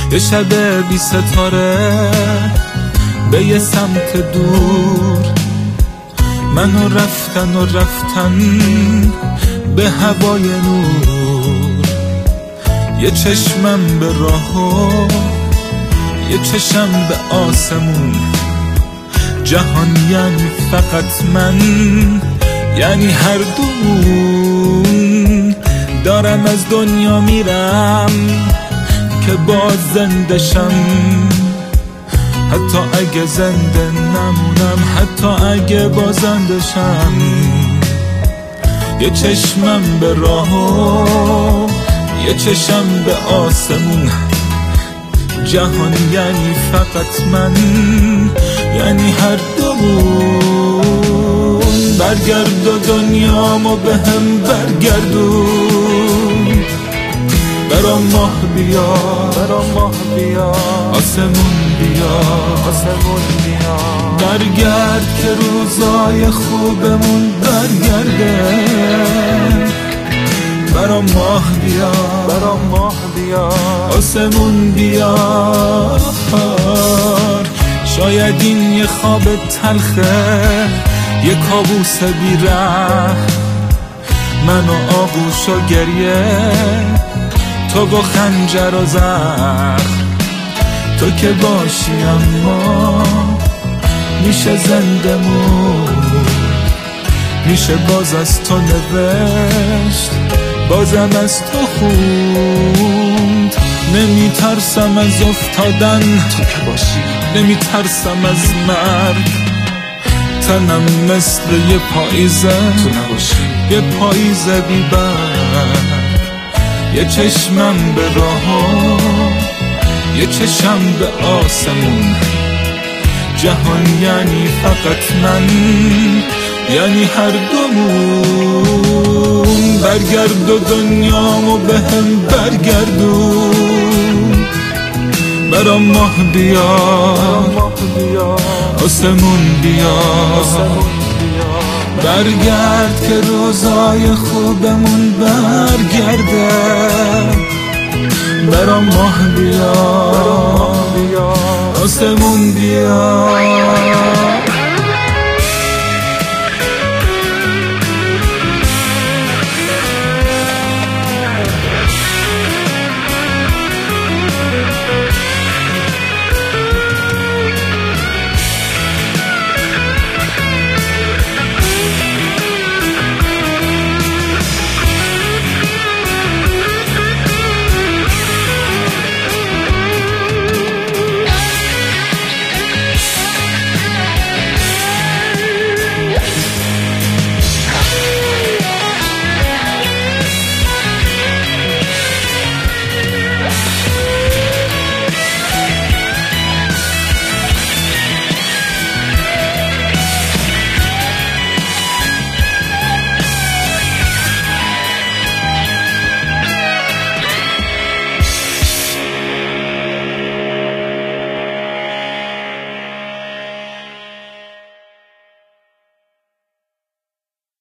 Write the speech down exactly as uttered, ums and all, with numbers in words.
یه شب بی ستاره به یه سمت دور، منو رفتن و رفتن به هوای نور. یه چشمم به راه و یه چشم به آسمون، جهان یعنی فقط من، یعنی هر دومون. دارم از دنیا میرم که باز زنده شم، حتی اگه زنده نمونم، حتی اگه بازنده شم. یه چشمم به راه و یه چشم به آسمون، جهان یعنی فقط من، یعنی هر دومون. برگرد و دنیامو به هم برگردون، برام ماه بیا، برام ماه بیا، آسمون بیا، آسمون بیا. برگرد که روزای خوبمون برگرده، برام ماه بیا، برام ماه بیا، آسمون بیا. شاید این یه خواب تلخه، یه کابوس بیره، من و آغوش و گریه، تو با خنجر و زخم. تو که باشی اما میشه زنده مون، میشه باز از تو نوشت، بازم از تو خوند. نمیترسم از افتادن، تو که باشی نمیترسم از مرگ. تنم مثل یه پاییزه، تو نباشی یه پاییزه بی برگ. یه چشمم به راه و یه چشم به آسمون، جهان یعنی فقط من، یعنی هر دومون. برگرد و دنیامو به هم برگردون، برام ماه بیا، آسمون بیا. برگرد که روزای خوبمون برگرده، برام ماه بیا، آسمون بیا.